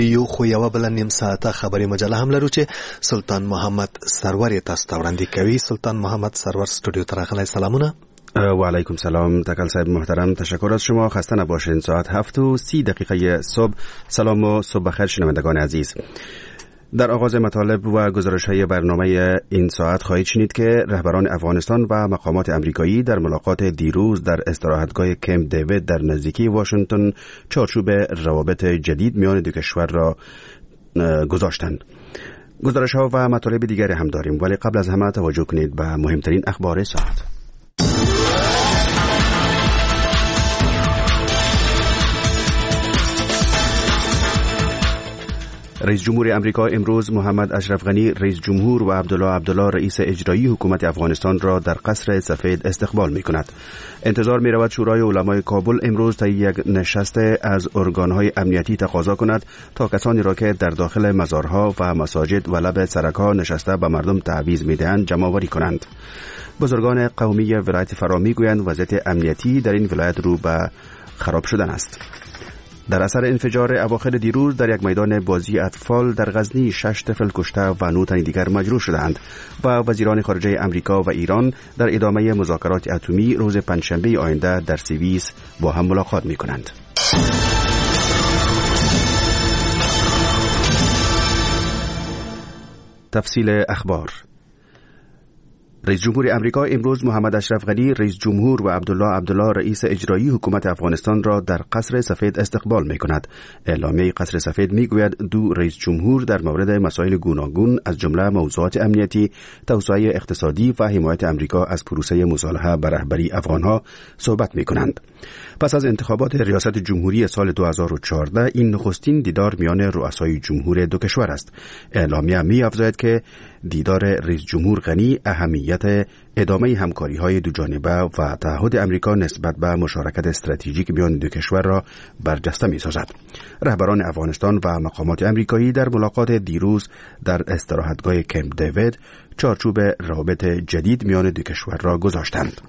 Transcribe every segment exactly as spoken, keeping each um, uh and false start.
یو خو یو بل نیم ساعته خبري مجله هم لرو چې سلطان محمد سرور تاسو ته وړاندې کوي. سلطان محمد سرور استودیو ته راغلی. سلامونه. و علیکم سلام. تکل صاحب محترم، تشکر از شما. خسته نباشین. ساعت هفت و سی دقیقه صبح. سلام و صبح بخیر شنوندگان عزیز. در آغاز مطالب و گزارش‌های برنامه این ساعت خواهید شنید که رهبران افغانستان و مقامات امریکایی در ملاقات دیروز در استراحتگاه کمپ دیوید در نزدیکی واشنگتن چارچوب روابط جدید میان دو کشور را گذاشتند. گزارش‌ها و مطالب دیگری هم داریم، ولی قبل از همه توجه کنید به مهمترین اخبار ساعت. رئیس جمهور امریکا امروز محمد اشرف غنی رئیس جمهور و عبدالله عبدالله رئیس اجرایی حکومت افغانستان را در قصر سفید استقبال می کند. انتظار می رود شورای علمای کابل امروز تا یک نشست از ارگانهای امنیتی تقاضا کند تا کسانی را که در داخل مزارها و مساجد و لب سرک‌ها نشسته به مردم تعویض می دهند جمع‌آوری کنند. بزرگان قومی ولایت فرا می گویند وضعیت امنیتی در این ولایت رو به خراب شدن است. در اثر انفجار اواخر دیروز در یک میدان بازی اطفال در غزنی شش طفل کشته و نه تن دیگر مجروح شدند و وزیران خارجه امریکا و ایران در ادامه مذاکرات اتمی روز پنجشنبه آینده در سوئیس با هم ملاقات می کنند. تفصیل اخبار. رئیس جمهور امریکا امروز محمد اشرف غنی رئیس جمهور و عبدالله عبدالله رئیس اجرایی حکومت افغانستان را در قصر سفید استقبال می کند. اعلامیه قصر سفید می گوید دو رئیس جمهور در مورد مسائل گوناگون از جمله موضوعات امنیتی، توسعه اقتصادی و حمایت امریکا از پروسه مصالحه به رهبری افغانها صحبت می کنند. پس از انتخابات ریاست جمهوری سال دو هزار و چهارده این نخستین دیدار میان رؤسای جمهور دو کشور است. اعلامیه می افزاید که دیدار رئیس جمهور غنی اهمیت ادامه همکاری‌های دو جانبه و تعهد امریکا نسبت به مشارکت استراتژیک میان دو کشور را برجسته می‌سازد. رهبران افغانستان و مقامات امریکایی در ملاقات دیروز در استراحتگاه کمپ دیوید چارچوب روابط جدید میان دو کشور را گذاشتند.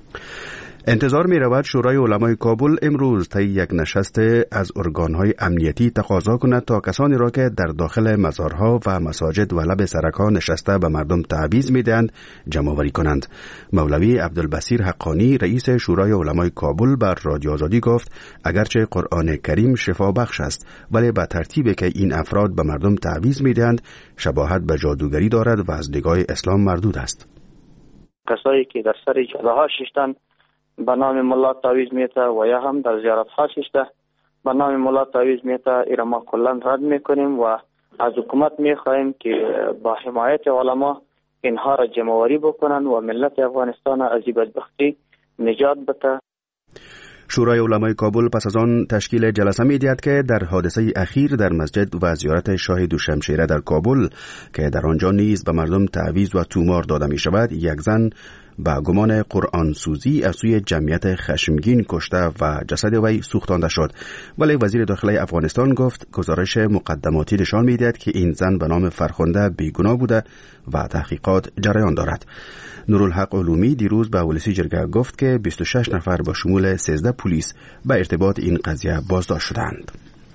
انتظار می رود شورای علمای کابل امروز طی یک نشست از ارگانهای امنیتی تقاضا کند تا کسانی را که در داخل مزارها و مساجد و لب سرک‌ها نشسته به مردم تعویض می دهند جمع‌آوری کنند. مولوی عبدالبصیر حقانی رئیس شورای علمای کابل بر رادیو آزادی گفت اگرچه قرآن کریم شفا بخش است ولی به ترتیبی که این افراد به مردم تعویض می دهند شباهت به جادوگری دارد و از نگاه اسلام مردود است. کسایی که در سر جاده ششتن به نام ملا تعویض میته و یا هم در زیارت ها ششته به نام ملا تعویض میته ایرا ما کلن رد میکنیم و از حکومت میخواهیم که با حمایت علما اینها را جمع‌آوری بکنن و ملت افغانستان از این بدبختی نجات بده. شورای علمای کابل پس از آن تشکیل جلسه می دهد که در حادثه اخیر در مسجد و زیارت شاه دوشمشیره در کابل که در آنجا نیز به مردم تعویض و تومار داده می شود یک زن با گمان قرآن سوزی از سوی جمعیت خشمگین کشته و جسد وی سوختانده شد، ولی وزیر داخلی افغانستان گفت گزارش مقدماتی نشان می‌دهد که این زن به نام فرخنده بیگناه بوده و تحقیقات جریان دارد. نورالحق علومی دیروز به ولسی جرگه گفت که بیست و شش نفر با شمول سیزده پلیس به ارتباط این قضیه بازداشت شدند.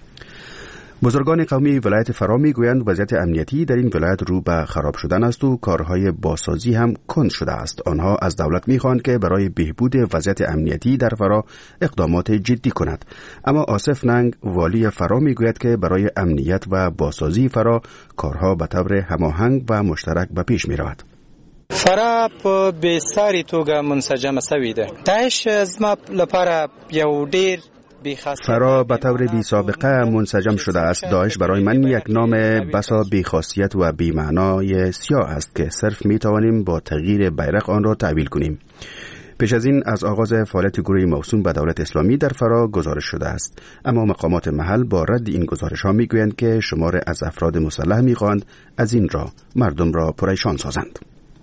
بزرگان قومی ولایت فرا میگویند وضعیت امنیتی در این ولایت رو به خراب شدن است و کارهای بازسازی هم کند شده است. آنها از دولت میخواهند که برای بهبود وضعیت امنیتی در فرا اقدامات جدی کند. اما آصف ننگ والی فرا میگوید که برای امنیت و بازسازی فرا کارها به طور هماهنگ و مشترک به پیش میرود. فرا په بساري توګه منسجمه شوې ده. داعش زما لپاره یو ډیر فرا به طور بی سابقه منسجم شده است. داعش برای من یک نام بسا بی خاصیت و بی معنای سیاه است که صرف می توانیم با تغییر بیرق آن را تعبیر کنیم. پیش از این از آغاز فعالیت گروه موسوم به دولت اسلامی در فرا گزارش شده است، اما مقامات محل با رد این گزارش ها می گویند که شمار از افراد مسلح می خواهند از این را مردم را پریشان سازند.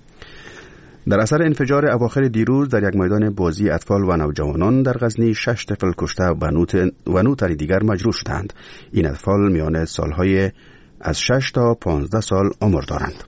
در اثر انفجار اواخر دیروز در یک میدان بازی اطفال و نوجوانان در غزنی شش طفل کشته و نه تن دیگر مجروح شدند. این اطفال میان سالهای از شش تا پانزده سال عمر دارند.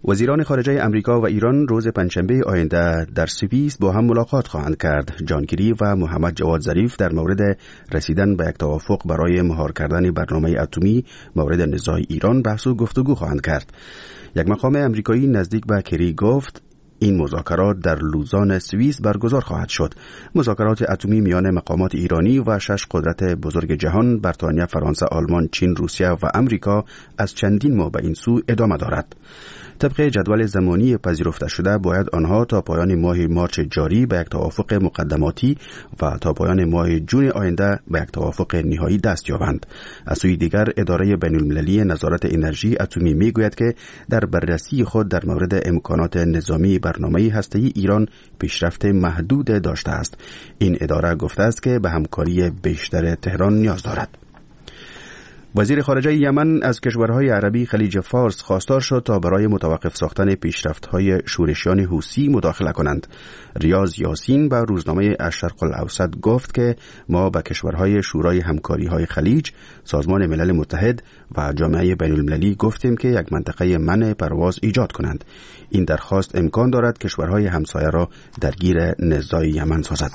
وزیران خارجه امریکا و ایران روز پنجشنبه آینده در سوئیس با هم ملاقات خواهند کرد. جان کری و محمد جواد ظریف در مورد رسیدن به یک توافق برای مهار کردن برنامه اتمی مورد نزاع ایران بحث و گفتگو خواهند کرد. یک مقام امریکایی نزدیک به کری گفت این مذاکرات در لوزان سوئیس برگزار خواهد شد. مذاکرات اتمی میان مقامات ایرانی و شش قدرت بزرگ جهان، بریتانیا، فرانسه، آلمان، چین، روسیه و امریکا از چندین ماه به این سو ادامه دارد. طبق جدول زمانی پذیرفته شده باید آنها تا پایان ماه مارچ جاری به یک توافق مقدماتی و تا پایان ماه جون آینده به یک توافق نهایی دست یابند. از سوی دیگر اداره بین‌المللی نظارت انرژی اتمی میگوید که در بررسی خود در مورد امکانات نظامی برنامه هسته‌ای ایران پیشرفت محدود داشته است. این اداره گفته است که به همکاری بیشتر تهران نیاز دارد. وزیر خارجه یمن از کشورهای عربی خلیج فارس خواستار شد تا برای متوقف ساختن پیشرفت‌های شورشیان حوثی مداخله کنند. ریاض یاسین به روزنامه الشرق الاوسط گفت که ما به کشورهای شورای همکاری‌های خلیج، سازمان ملل متحد و جامعه بین‌المللی گفتیم که یک منطقه منع پرواز ایجاد کنند. این درخواست امکان دارد کشورهای همسایه را درگیر نزاع یمن سازد.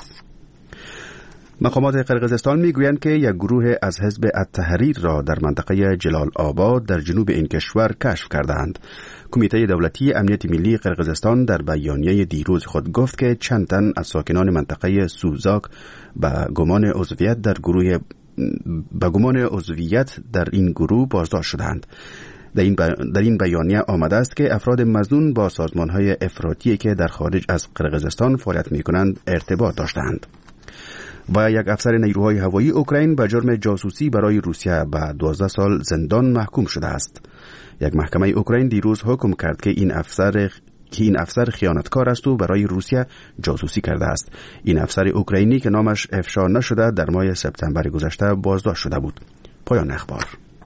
مقامات قرقیزستان میگویند که یک گروه از حزب التحریر را در منطقه جلال آباد در جنوب این کشور کشف کردند. کمیته دولتی امنیت ملی قرقیزستان در بیانیه دیروز خود گفت که چند تن از ساکنان منطقه سوزاک به گمان عضویت در گروه به گمان عضویت در این گروه بازداشت شدند. در این, در این بیانیه آمده است که افراد مظنون با سازمان‌های افراطی که در خارج از قرقیزستان فعالیت می‌کنند ارتباط داشتند. و یک افسر نیروهای هوایی اوکراین به جرم جاسوسی برای روسیه به دوازده سال زندان محکوم شده است. یک محکمه اوکراین دیروز حکم کرد که این افسر که این افسر خیانتکار است و برای روسیه جاسوسی کرده است. این افسر اوکراینی که نامش افشا نشده در ماه سپتامبر گذشته بازداشت شده بود. پایان اخبار.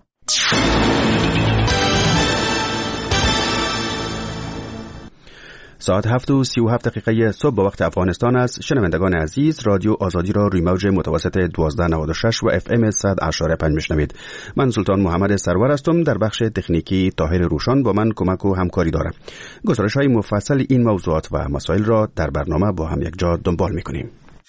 ساعت هفت و سی و هفت دقیقه صبح به وقت افغانستان است. شنوندگان عزیز، رادیو آزادی را روی موج متوسط دوازده نود و شش و اف ام صد و اشاره پنج میشنوید. من سلطان محمد سرور هستم. در بخش تکنیکی طاهر روشان با من کمک و همکاری دارم. گزارش های مفصل این موضوعات و مسائل را در برنامه با هم یک جا دنبال میکنیم.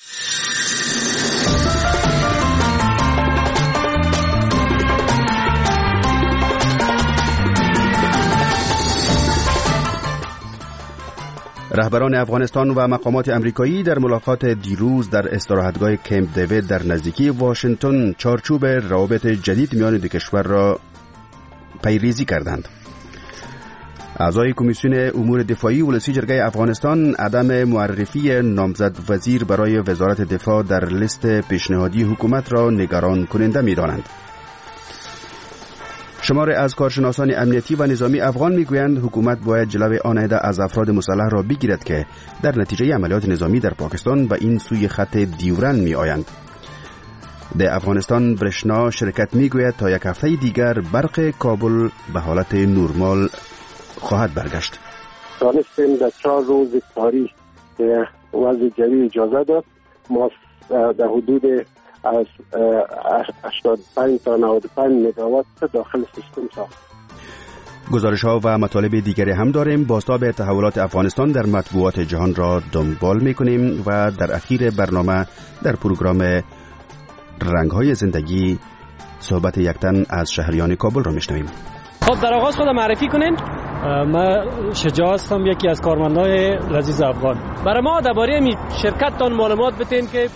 رهبران افغانستان و مقامات امریکایی در ملاقات دیروز در استراحتگاه کمپ دیوید در نزدیکی واشنگتن چارچوب روابط جدید میان دو کشور را پیریزی کردند. اعضای کمیسیون امور دفاعی ولسی جرگه افغانستان عدم معرفی نامزد وزیر برای وزارت دفاع در لیست پیشنهادی حکومت را نگران کننده می‌دانند. شمار از کارشناسان امنیتی و نظامی افغان میگویند حکومت باید جلوی آن عده از افراد مسلح را بگیرد که در نتیجه عملیات نظامی در پاکستان به این سوی خط دیورن می آیند. در افغانستان برشنا شرکت میگوید تا یک هفته دیگر برق کابل به حالت نرمال خواهد برگشت. دانستیم در چهار روز تاریخ وضع جوی اجازه داد. ما در حدود از هشتاد و پنج تا نود و پنج مگاوات داخل سیستم ساخت. گزارش ها و مطالب دیگری هم داریم. بازتاب تحولات افغانستان در مطبوعات جهان را دنبال میکنیم و در اخیر برنامه در پروگرام رنگ های زندگی صحبت یک تن از شهریان کابل را میشنویم. خب در آغاز خود معرفی کنین. من شجاع هستم، یکی از کارمندای لذیذ افغان. برای ما درباره می شرکت تان معلومات بتین که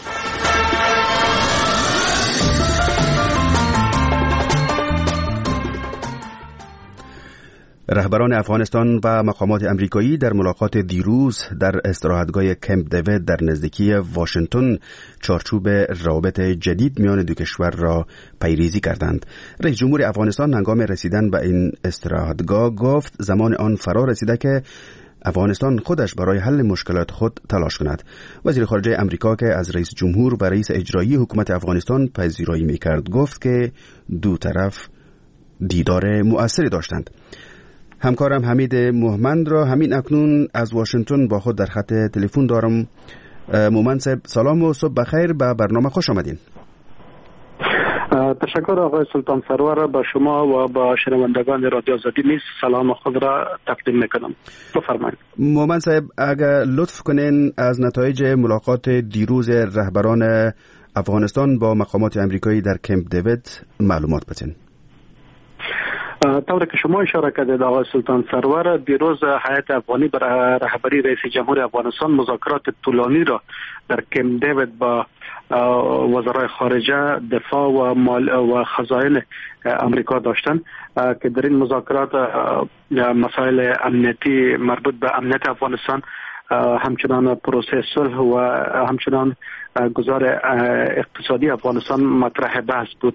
رهبران افغانستان و مقامات امریکایی در ملاقات دیروز در استراحتگاه کمپ دیوید در نزدیکی واشنگتن چارچوب روابط جدید میان دو کشور را پیریزی کردند. رئیس جمهور افغانستان هنگام رسیدن به این استراحتگاه گفت زمان آن فرا رسیده که افغانستان خودش برای حل مشکلات خود تلاش کند. وزیر خارجه امریکا که از رئیس جمهور و رئیس اجرایی حکومت افغانستان پذیرایی میکرد گفت که دو طرف دیدار مؤثری داشتند. همکارم حمید مومند را همین اکنون از واشنگتن با خود در خط تلفن دارم. مومند صاحب سلام و صبح بخیر، به برنامه خوش آمدین. تشکر آقای سلطان سرور. با شما و با شنوندگان رادیو آزادی نیز سلام خود را تقدیم میکنم. بفرمایید. مومن صاحب اگر لطف کنین از نتایج ملاقات دیروز رهبران افغانستان با مقامات امریکایی در کمپ دیوید معلومات بدین. طوری که شما اشاره کردید آقای سلطان سرور، دیروز هیئت افغانی بر رهبری رئیس جمهور افغانستان مذاکرات طولانی را در کمپ دیوید با وزرای خارجه، دفاع و مال و خزائن امریکا داشتند که در این مذاکرات مسائل امنیتی مربوط به امنیت افغانستان، همچنان پروسه صلح و همچنان گذار اقتصادی افغانستان مطرح بحث بود.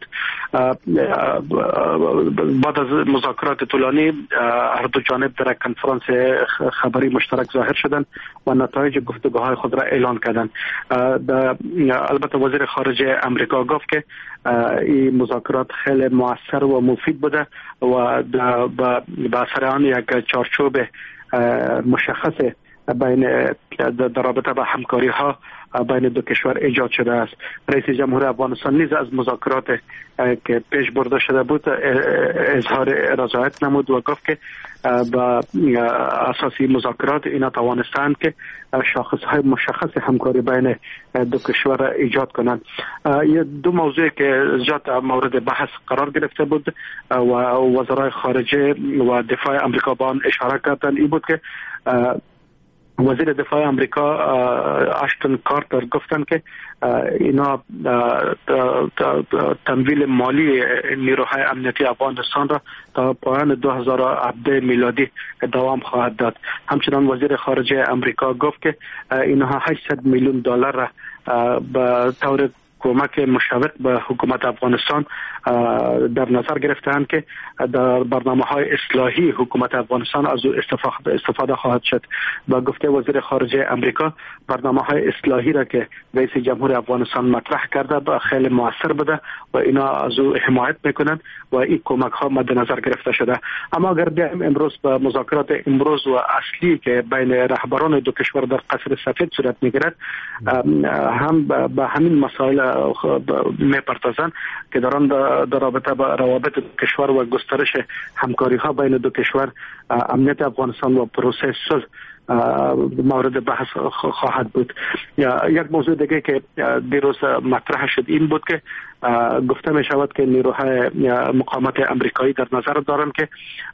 بعد از مذاکرات طولانی هر دو جانب در کنفرانس خبری مشترک ظاهر شدند و نتایج گفتگوهای خود را اعلان کردند. البته وزیر خارجه امریکا گفت که این مذاکرات خیلی مؤثر و مفید بوده و به اثر آن یک چارچوب مشخص بین در رابطه با همکاری ها بین دو کشور ایجاد شده است. رئیس جمهور افغانستان نیز از مذاکرات که پیش برده شده بود اظهار رضایت نمود و گفت که با اساسی مذاکرات اینا توانستند که شاخصهای مشخص همکاری بین دو کشور ایجاد کنند. یه دو موضوعی که زیاد مورد بحث قرار گرفته بود و وزرای خارجه و دفاع امریکا با آن اشاره کردند این بود که وزیر دفاع امریکا اشتون کارتر گفتند که اینا تمویل مالی نیروهای امنیتی افغانستان را تا پایان دو هزار و هفده میلادی دوام خواهد داد. همچنان وزیر خارجه امریکا گفت که اینها هشتصد میلیون دلار را به طور کمک مشوق به حکومت افغانستان در نظر گرفتند که در برنامه‌های اصلاحی حکومت افغانستان از او استفاده خواهد شد. با گفته وزیر خارجه امریکا برنامه‌های اصلاحی را که رئیس جمهور افغانستان مطرح کرده با خیلی موثر بوده و اینا از او حمایت میکنند و این کمک‌ها مد نظر گرفته شده. اما اگر بیایم امروز به مذاکرات امروز و اصلی که بین رهبران دو کشور در قصر سفید صورت میگیرد، هم به همین مسائل میپردازند که در آن در رابطه با روابط دو کشور و گسترش همکاری ها بین دو کشور، امنیت افغانستان و پروسه صلح مورد بحث خواهد بود. یک موضوع دیگه که دیروز مطرح شد این بود که گفته می شود که نیروهای مقامات امریکایی در نظر دارند که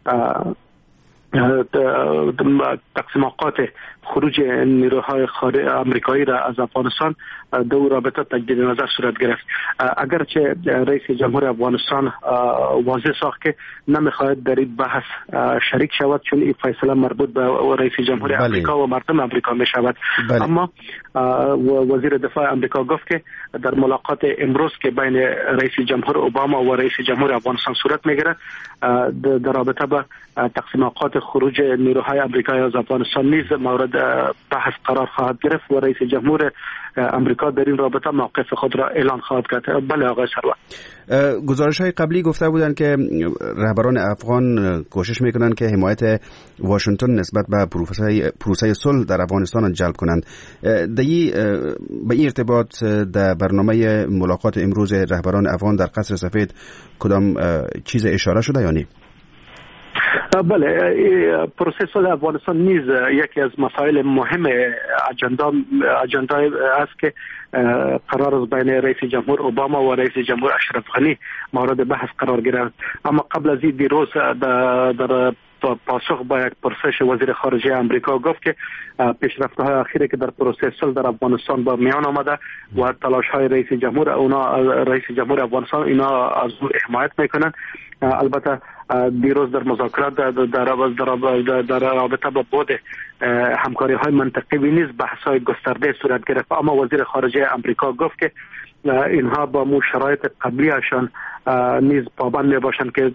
تقسیمات خروج نیروهای امریکایی را از افغانستان دو رابطه تجدید نظر صورت گرفت. اگرچه رئیس جمهور افغانستان واضح ساخت که نمیخواهد در این بحث شریک شود چون این فیصله مربوط به رئیس جمهور بله. امریکا و مردم امریکا می شود. بله. اما وزیر دفاع امریکا گفت که در ملاقات امروز که بین رئیس جمهور اوباما و رئیس جمهور افغانستان صورت میگیرد در رابطه با تقسیمات خروج نیروهای امریکایی از افغانستان نیز مورد بحث قرار خواهد گرفت و رئیس جمهور امریکا در این رابطه موقف خود را اعلان خواهد کرد. بله آقای سرور. گزارش های قبلی گفته بودند که رهبران افغان کوشش میکنند که حمایت واشنگتن نسبت به پروسه صلح در افغانستان جلب کنند. دی به این ارتباط در برنامه ملاقات امروز رهبران افغان در قصر سفید کدام چیز اشاره شده یا نه؟ بله، پروسه صلح افغانستان نیز یکی از مسائل مهم اجندا اجندا است که قرار است بین رئیس جمهور اوباما و رئیس جمهور اشرف غنی مورد بحث قرار گرفت. اما قبل از این دیروز در, در پاسخ با یک پرسش وزیر خارجه امریکا گفت که پیشرفت‌های اخیری که در پروسه صلح در افغانستان با میان آمده و تلاش‌های رئیس جمهور اونا رئیس جمهور افغانستان اینا از او حمایت میکنند. البته دیروز در مذاکرات در در در رابطه با بود همکاری های منطقی نیز بحث های گسترده صورت گرفت، اما وزیر خارجه امریکا گفت که اینها با مو شرایط قبلیشان نیز پابند می باشند که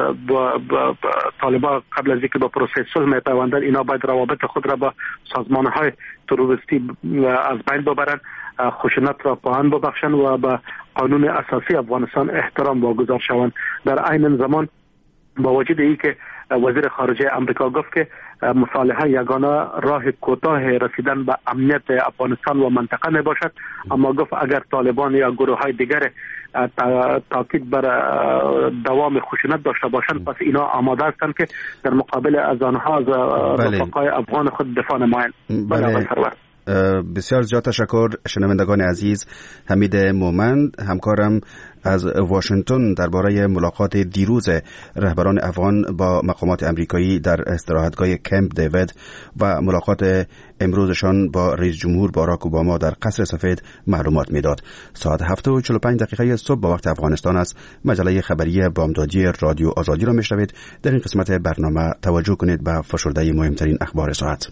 طالبان قبل از اینکه با پروسه صلح می پیوندند اینا باید روابط خود را با سازمان های تروریستی از بین ببرند، خشونت را پایان ببخشند و با قانون اساسی افغانستان احترام واگذار شوند. در عین زمان با وجود این که وزیر خارجه امریکا گفت که مصالحه یگانه راه کوتاه رسیدن به امنیت افغانستان و منطقه می باشد. اما گفت اگر طالبان یا گروه های دیگر تاکید بر دوام خشونت داشته باشند پس اینا آماده هستند که در مقابل از آنها از رفقای افغان خود دفاع نمایند. بله. بسیار زیاد تشکر شنوندگان عزیز. حمید مومند همکارم از واشنگتن درباره ملاقات دیروز رهبران افغان با مقامات امریکایی در استراحتگاه کمپ دیوید و ملاقات امروزشان با رئیس جمهور باراک اوباما در قصر سفید معلومات میداد. ساعت هفت و چهل و پنج دقیقه صبح با وقت افغانستان است. مجله خبری بامدادی رادیو آزادی را میشنوید. در این قسمت برنامه توجه کنید به فشرده مهمترین اخبار ساعت.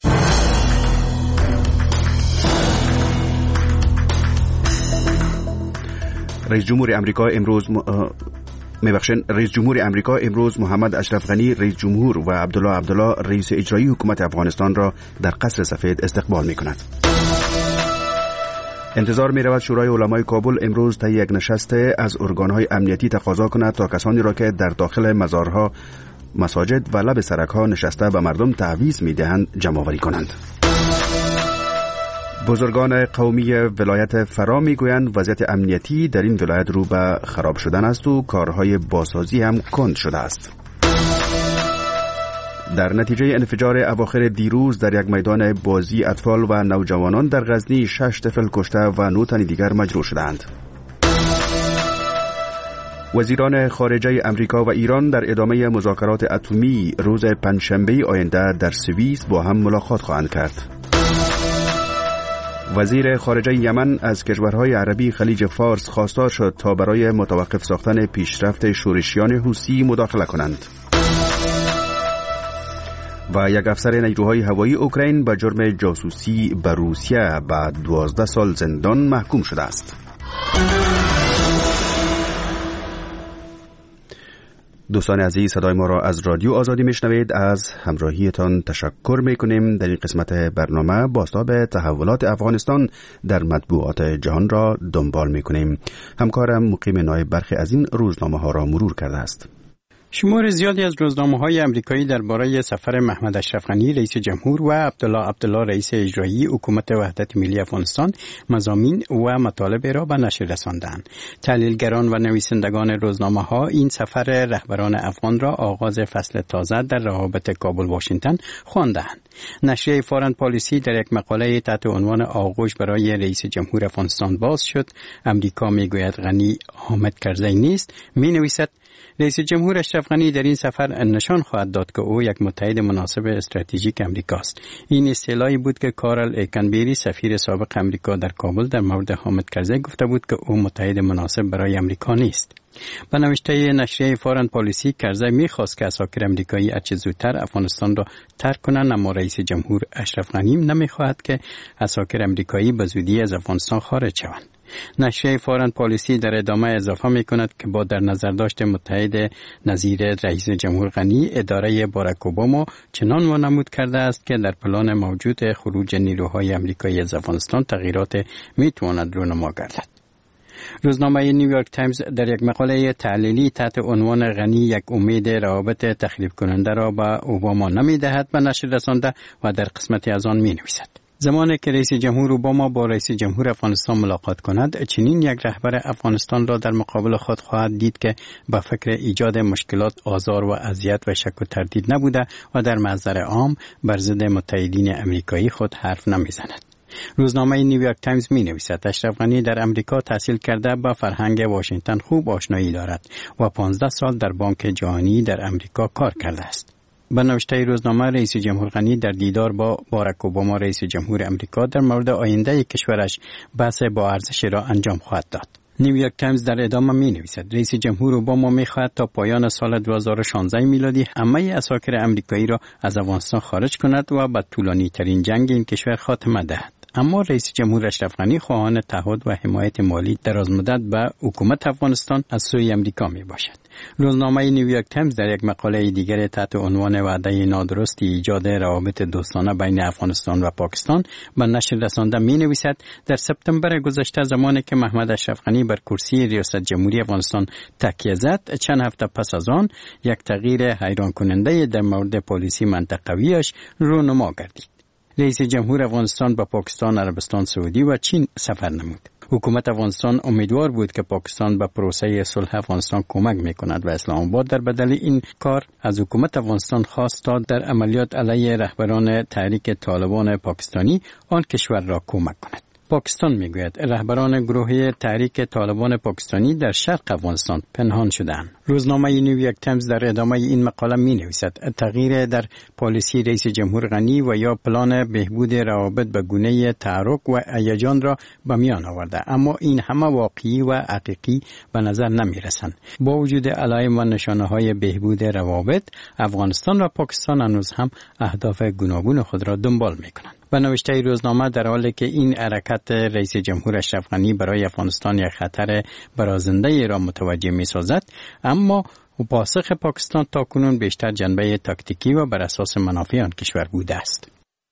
رئیس جمهور امریکا امروز م... میبخشن رئیس جمهور امریکا امروز محمد اشرف غنی رئیس جمهور و عبدالله عبدالله رئیس اجرایی حکومت افغانستان را در قصر سفید استقبال میکند. انتظار می رود شورای علمای کابل امروز طی یک نشست از ارگانهای امنیتی تقاضا کند تا کسانی را که در داخل مزارها، مساجد و لب سرک‌ها نشسته به مردم تعویض میدهند جمع آوری کنند. بزرگان قومی ولایت فرا میگویند وضعیت امنیتی در این ولایت رو به خراب شدن است و کارهای بازسازی هم کند شده است. در نتیجه انفجار اواخر دیروز در یک میدان بازی اطفال و نوجوانان در غزنی شش طفل کشته و نه تن دیگر مجروح شدند. وزیران خارجه امریکا و ایران در ادامه مذاکرات اتمی روز پنجشنبه آینده در سوئیس با هم ملاقات خواهند کرد. وزیر خارجه یمن از کشورهای عربی خلیج فارس خواستار شد تا برای متوقف ساختن پیشرفت شورشیان حوثی مداخله کنند. و یک افسر نیروهای هوایی اوکراین به جرم جاسوسی به روسیه بعد دوازده سال زندان محکوم شده است. دوستان عزیز، صدای ما را از رادیو آزادی میشنوید. از همراهیتان تشکر میکنیم. در این قسمت برنامه بازتاب تحولات افغانستان در مطبوعات جهان را دنبال میکنیم. همکارم مقیم نایب برخی از این روزنامه ها را مرور کرده است. شمار زیادی از روزنامه‌های آمریکایی درباره سفر محمد اشرف غنی رئیس جمهور و عبدالله عبدالله رئیس اجرایی حکومت وحدت ملی افغانستان مضامین و مطالب را به نشر رساندند. تحلیلگران و نویسندگان روزنامه‌ها این سفر رهبران افغان را آغاز فصل تازه در روابط کابل واشنگتن خواندند. نشریه فارن پالیسی در یک مقاله تحت عنوان آغوش برای رئیس جمهور افغانستان باز شد. امریکا میگوید غنی حامد کرزی نیست. مینویسد رئیس جمهور اشرف غنی در این سفر نشان خواهد داد که او یک متحد مناسب استراتژیک امریکاست. این اصطلاحی بود که کارل ایکنبری سفیر سابق امریکا در کابل در مورد حامد کرزی گفته بود که او متحد مناسب برای امریکا نیست. به نوشته نشریه فارن پالیسی، کرزی می‌خواست که اساکر امریکایی هرچه زودتر افغانستان را ترک کنند، اما رئیس جمهور اشرف غنی نمی‌خواهد که اساکر امریکایی به زودی از افغانستان خارج شوند. نشریه فارن پالیسی در ادامه اضافه می کند که با در نظر داشت متحد نظیر رئیس جمهور غنی، اداره باراک اوباما چنان وانمود کرده است که در پلان موجود خروج نیروهای امریکایی از افغانستان تغییرات می تواند رونما گردد. روزنامه نیویورک تایمز در یک مقاله تحلیلی تحت عنوان غنی یک امید روابط تخریب کننده را به اوباما نمی دهد به نشر رسانده و در قسمتی از آن می نویسد زمانی که رئیس جمهور اوباما با رئیس جمهور افغانستان ملاقات کند، چنین یک رهبر افغانستان را در مقابل خود خواهد دید که با فکر ایجاد مشکلات، آزار و اذیت و شک و تردید نبوده و در محضر عام بر ضد متحدین امریکایی خود حرف نمیزند. روزنامه نیویورک تایمز می نویسد اشرف غنی در امریکا تحصیل کرده، با فرهنگ واشنگتن خوب آشنایی دارد و پانزده سال در بانک جهانی در امریکا کار کرده است. به نوشته روزنامه، رئیس جمهور غنی در دیدار با باراک اوباما رئیس جمهور امریکا در مورد آینده کشورش بحث با ارزش را انجام خواهد داد. نیویورک تایمز در ادامه می نویسد رئیس جمهور اوباما می خواهد تا پایان سال دو هزار و شانزده میلادی همه اساکر امریکایی را از افغانستان خارج کند و به طولانی ترین جنگ این کشور خاتمه دهد. اما رئیس جمهور اشرف غنی خواهان تعهد و حمایت مالی درازمدت به حکومت افغانستان از سوی امریکا می باشد. روزنامه نیویورک تایمز در یک مقاله دیگر تحت عنوان وعده نادرستی ایجاد روابط دوستانه بین افغانستان و پاکستان به نشر رسانده می نویسد در سپتامبر گذشته زمانی که محمد اشرف غنی بر کرسی ریاست جمهوری افغانستان تکیه زد، چند هفته پس از آن یک تغییر حیران کننده در مورد پالیسی منطقویش رونما گردید. رئیس جمهور افغانستان به پاکستان، عربستان سعودی و چین سفر نمود. حکومت افغانستان امیدوار بود که پاکستان به پروسه صلح افغانستان کمک میکند و اسلام آباد در بدل این کار از حکومت افغانستان خواست تا در عملیات علیه رهبران تحریک طالبان پاکستانی آن کشور را کمک کند. پاکستان میگوید رهبران گروه تحریک طالبان پاکستانی در شرق افغانستان پنهان شدند. روزنامه نیویورک تایمز در ادامه این مقاله می نویسد تغییر در پالیسی رئیس جمهور غنی و یا پلان بهبود روابط به گونه تحرک و هیجان را به میان آورده، اما این همه واقعی و حقیقی به نظر نمی رسند. با وجود علائم و نشانه های بهبود روابط، افغانستان و پاکستان هنوز هم اهداف گوناگون خود را دنبال می کنند. به نوشته روزنامه در حالی که این حرکت رئیس جمهور اشرف غنی برای افغانستان یک خطر برازنده را متوجه می سازد، اما پاسخ پاکستان تاکنون بیشتر جنبه تاکتیکی و بر اساس منافع آن کشور بوده است.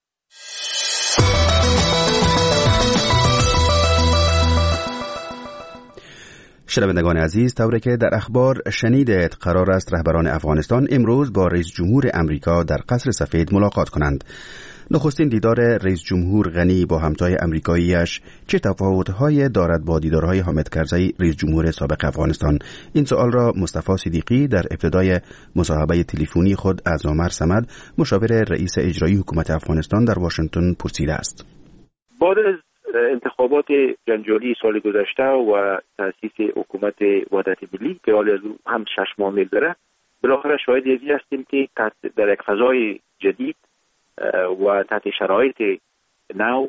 شنوندگان عزیز، طوری که در اخبار شنیدید، قرار است رهبران افغانستان امروز با رئیس جمهور امریکا در قصر سفید ملاقات کنند. نخستین دیدار رئیس جمهور غنی با همتای امریکاییش چه تفاوت‌هایی دارد با دیدارهای حامد کرزی رئیس جمهور سابق افغانستان؟ این سوال را مصطفی صدیقی در ابتدای مصاحبه تلفنی خود از عمر صمد، مشاور رئیس اجرایی حکومت افغانستان در واشنگتن پرسیده است. بعد از انتخابات جنجالی سال گذشته و تأسیس حکومت وحدت ملی که حالا هم شش ماه میل داره، بالاخره شاهد ازی هستیم که در یک فضای جدید و تحت شرایط نو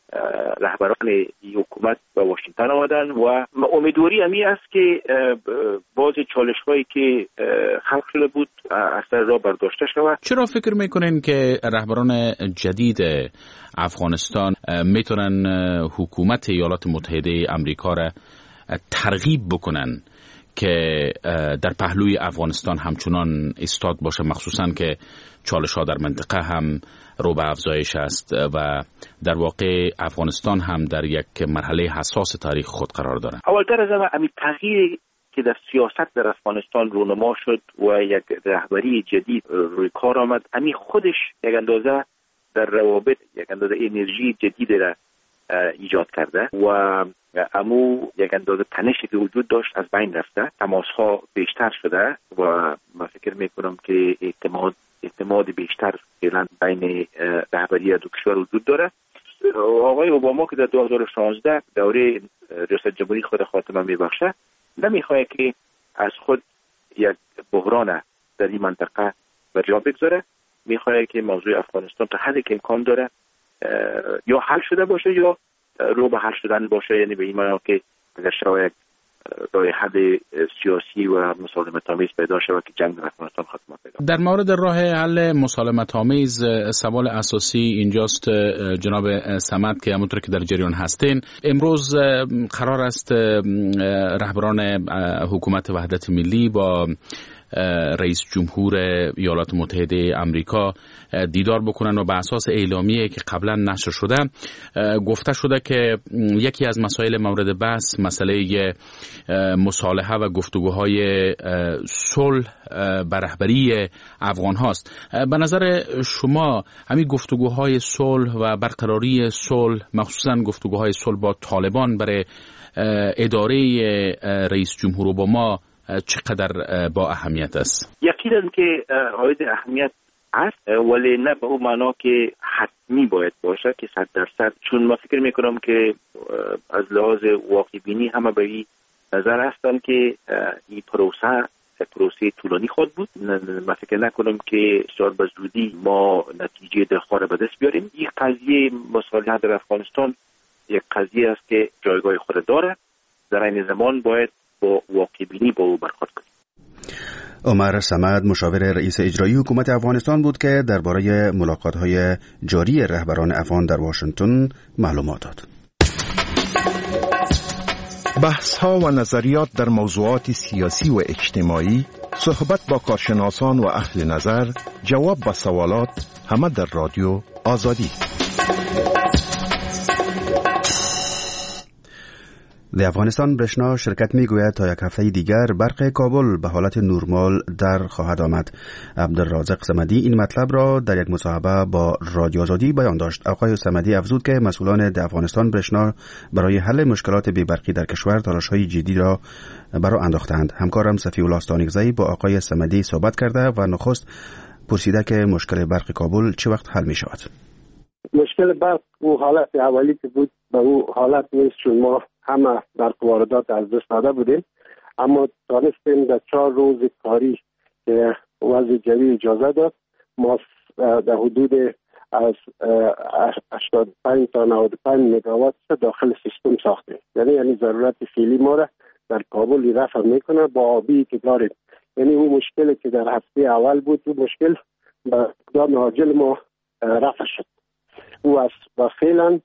رهبران این حکومت به واشنگتن آمدن و امیدواری همی است که باز چالش هایی که خلق شده بود از سر راه برداشته شود. چرا فکر میکنین که رهبران جدید افغانستان میتونن حکومت ایالات متحده امریکا را ترغیب بکنن که در پهلوی افغانستان همچنان ایستاد باشه، مخصوصا که چالش ها در منطقه هم رو به افزایش است و در واقع افغانستان هم در یک مرحله حساس تاریخ خود قرار دارد؟ اولتر از همه همین تغییری که در سیاست در افغانستان رونما شد و یک رهبری جدید روی کار آمد، همین خودش یک اندازه در روابط یک اندازه انرژی جدید را ایجاد کرده و امو یک اندازه تنشی که وجود داشت از بین رفته، تماس ها بیشتر شده و من فکر میکنم که اعتماد اعتماد بیشتر فعلا بین رهبری دو کشور وجود داره. آقای اوباما که در دو هزار و شانزده دوره ریاست جمهوری خود خاتمه میبخشه، نمیخواد که از خود یک بحران در این منطقه بر جا بگذاره، میخواد که موضوع افغانستان تا حدی که امکان داره یا حل شده باشه یا رو به حل شدن باشه، یعنی به این معنی که اگر شاید راه حل سیاسی و مسالمت آمیز پیدا شود که جنگ در افغانستان خاتمه پیدا. در مورد راه حل مسالمت آمیز سوال اساسی اینجاست جناب صمد که همونطور که در جریان هستین، امروز قرار است رهبران حکومت وحدت ملی با رئیس جمهور ایالات متحده امریکا دیدار بکنن و به اساس اعلامیه‌ای که قبلا نشر شده گفته شده که یکی از مسائل مورد بحث مسئله مصالحه و گفتگوهای صلح بر رهبری افغان هاست. به نظر شما همین گفتگوهای صلح و برقراری صلح، مخصوصا گفتگوهای صلح با طالبان برای اداره رئیس جمهور اوباما چقدر با اهمیت است؟ یقینا که حائز اهمیت است، ولی نه به اون معنا که حتمی باید باشه که صد درصد، چون من فکر میکنم که از لحاظ واقع بینی همه به این نظر هستن که این پروسه پروسه طولانی خود بود. من فکر نکنم که بسیار به زودی ما نتیجه دلخواه به دست بیاریم. این قضیه مصالحه در افغانستان یک قضیه است که جایگاه خود داره، در این زمان باید با واقع بینی با او برخورد کنیم. عمر صمد مشاور رئیس اجرایی حکومت افغانستان بود که درباره ملاقات‌های جاری رهبران افغان در واشنگتن معلومات داد. بحث‌ها و نظریات در موضوعات سیاسی و اجتماعی، صحبت با کارشناسان و اهل نظر، جواب به سوالات، همه در رادیو آزادی. د افغانستان برشنا شرکت میگوید تا یک هفته دیگر برق کابل به حالت نرمال در خواهد آمد. عبدالرازق صمدی این مطلب را در یک مصاحبه با رادیو آزادی بیان داشت. آقای صمدی افزود که مسئولان د افغانستان برشنا برای حل مشکلات بی‌برقی در کشور تلاش‌های جدی را برا انداختند. همکارم صفی الله استانگزی با آقای صمدی صحبت کرده و نخست پرسیده که مشکل برق کابل چه وقت حل می شود. مشکل برق او حالت اولی که بود به او حالت نیست، چون ما همه برق واردات از دست داده بودیم، اما دانستیم در چهار روز کاری که وضع جوی اجازه داد ما در حدود از هشتاد و پنج تا نود و پنج مگاوات داخل سیستم ساختیم. یعنی یعنی ضرورت فعلی ما را در کابل رفع میکنه با آبی که داریم. یعنی اون مشکلی که در هفته اول بود اون مشکل به اقدام عاجل ما رفع شد. او از و فعلا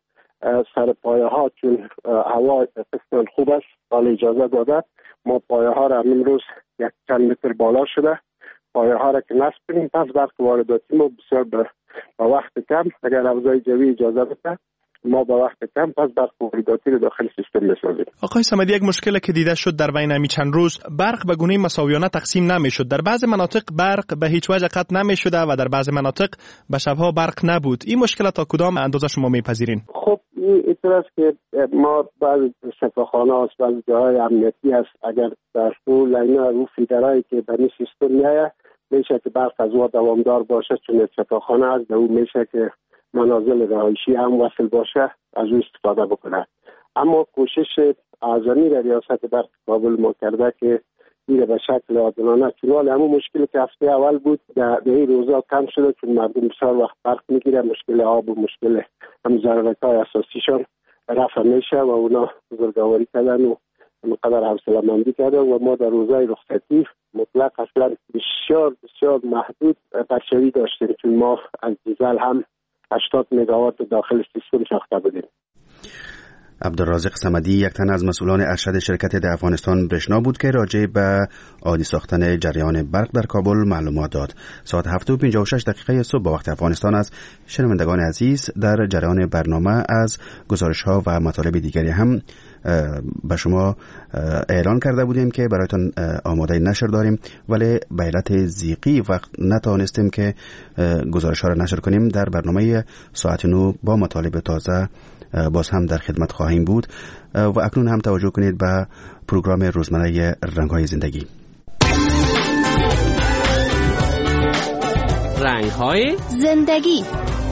سر پایه ها چون هوا قسمت خوب است حال اجازه داده ما پایه ها را امروز یک چند متر بالا شده پایه ها را که نصب کنیم، پس برق وارداتی ما بسیار به وقت کم اگر اوضاع جوی اجازه بده ما با وقت کم پس برق وارداتی رو داخل سیستم بسازیم. آقای صمدی، یک مشکل که دیده شد در بین امی چند روز برق به گونه مساویانه تقسیم نمیشد. در بعض مناطق برق به هیچ وجه قطع نمیشده و در بعض مناطق به شبها برق نبود. این مشکل تا کدام اندازه شما میپذیرین؟ خب این طور که ما بعض شفاخانه هست بعض جاهای امنیتی هست، اگر در اون لاینا رو فیدرایی که به این سیستم میایه میشه که برق از او دوامدار باشه، چون شفاخانه هست به اون میشه که منازل رهایشی هم وصل باشه از او استفاده بکنه. اما کوشش اعظمی در ریاست برق کابل ما کرده که این به شکل عادلانه چون همون مشکلی که هفته اول بود در این روزا کم شده، چون مردم بسیار وقت برق میگیره، مشکل آب و مشکل هم ضرورت‌های اساسیشون رفع میشه و اونا بزرگواری کردن و اینقدر حوصله‌مندی کردن و ما در روزهای رخصتی مطلق اصلا بسیار بسیار محدود برشوی داشتیم، چون ما از دیزل هم هشتاد مگاوات داخل سیستم ساخته بودیم. عبدالرازق صمدی یک تن از مسئولان ارشد شرکت در افغانستان برشنا بود که راجع به عادی ساختن جریان برق در کابل معلومات داد. ساعت هفت و پنجاه و شش دقیقه صبح با وقت افغانستان است. شنوندگان عزیز، در جریان برنامه از گزارش‌ها و مطالب دیگری هم به شما اعلان کرده بودیم که برایتان آماده نشر داریم، ولی به علت ضیقی وقت نتوانستیم که گزارش‌ها را نشر کنیم. در برنامه ساعت نو با مطالب تازه باز هم در خدمت خواهیم بود و اکنون هم توجه کنید به پروگرام روزمره رنگ‌های زندگی. رنگ‌های زندگی.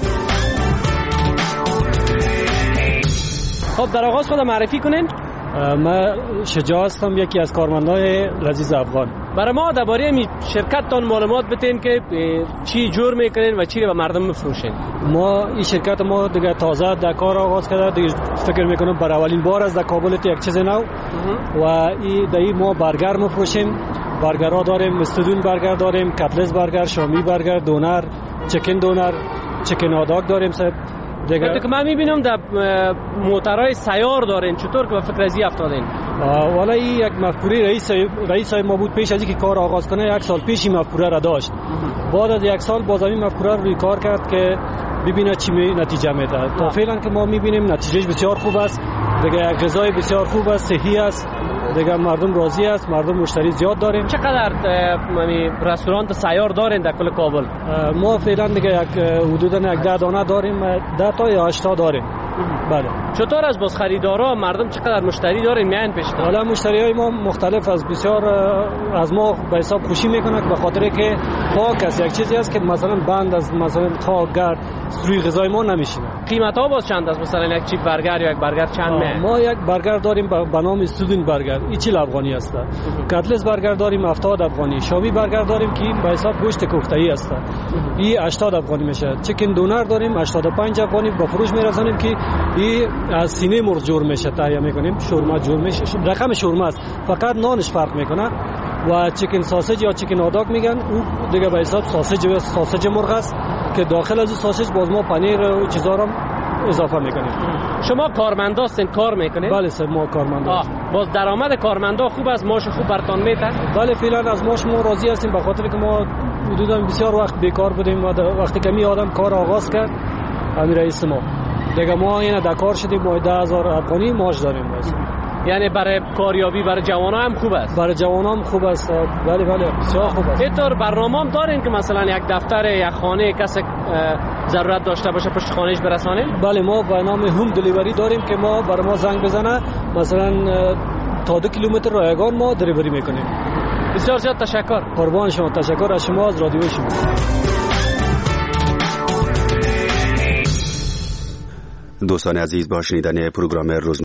خب در آغاز خود معرفی کنین. من شجاع هستم، یکی از کارمندای لذیذ افغان. برای ما درباره می شرکتتان معلومات بدین که چی جور میکنین و چی رو به مردم میفروشین. ما این شرکت ما دیگه تازه در کار آغاز کرده، دیگه فکر میکنم برای اولین بار از در کابل یک چیز نو و این دایی ما برگر میفروشیم. برگرها داریم، استودون برگر داریم، کتلس برگر، شامی برگر، دونر، چکن دونر، چکن هاداگ داریم. صاحب دیگه که من میبینم در موترهای سیار دارین، چطور که به فکر ازی افتادین؟ والا این یک مفکوره رئیس رئیس ما بود پیش از اینکه کار آغاز کنه، یک سال پیش این مفکوره را داشت. بعد از یک سال باز این مفکوره رو روی کار کرد که ببینه چی نتیجه میده. تا فعلا که ما میبینیم نتیجهش بسیار خوب است. دیگه یک غذای بسیار خوب است، صحی است. دیگه مردم راضی است، مردم مشتری زیاد داریم. چقدر یعنی رستوران سیار دارین در کل کابل؟ ما فعلا دیگه یک حدودا یک ده دانه داریم، ده تا یا هشت تا داریم. بله. چطور از باز خریدارا مردم چقدر مشتری دارین میان پیش؟ حالا مشتریای ما مختلف از بسیار از ما به حساب خوشی میکنن، به خاطر که خاک است یک چیزی است که مثلا بند از مثلا خاک گرد روی غذای ما نمیشینه. قیمت ها باز چند است؟ مثلا یک چیپ برگر یا یک برگر چند میه؟ ما یک برگر داریم به نام استودین برگر، این چهل افغانی است. کتلس برگر داریم هفتاد افغانی. شامی برگر داریم که به حساب گوشت کوفته‌ای است، این هشتاد افغانی میشه. چکن دونر داریم هشتاد و پنج افغانی، با فروش میرسونیم که این از سینه مرغ جور میشه، تهیه میکنیم، شورما جور میشه. رقم شورما است، فقط نانش فرق میکنه. و چیکن ساسج یا چیکن هات داگ میگن، او دیگه به حساب ساسج ساسج مرغ است که داخل از ساسج باز ما پنیر و چیزا رو اضافه میکنیم. شما کارمندا هستین، کار میکنید؟ بله سر ما کارمندا. باز درآمد کارمندا خوب است، ماش خوب برتان میده؟ بله فعلا از ماش ما راضی هستیم به خاطر که ما حدودا بسیار وقت بیکار بودیم و وقتی کمی آدم کار آغاز کرد امیر رئیس ما دیگه ما اینا در کار شدیم، ما ده هزار افغانی ماش داریم بس. یعنی برای کاریابی برای جوانا هم خوب است؟ برای جوانا هم خوب است. بله بله بسیار خوب است. اینطور برنامه هم دارین که مثلا یک دفتر یک خانه کسی ضرورت داشته باشه پشت خانهش برسانین؟ بله ما برنامه هوم دلیوری داریم که ما برای ما زنگ بزنه مثلا تا دو کیلومتر رایگان ما دلیوری میکنیم. بسیار زیاد تشکر. قربان شما، تشکر از شما، از رادیو شما. دوستان عزیز، با شنیدن پروگرام روز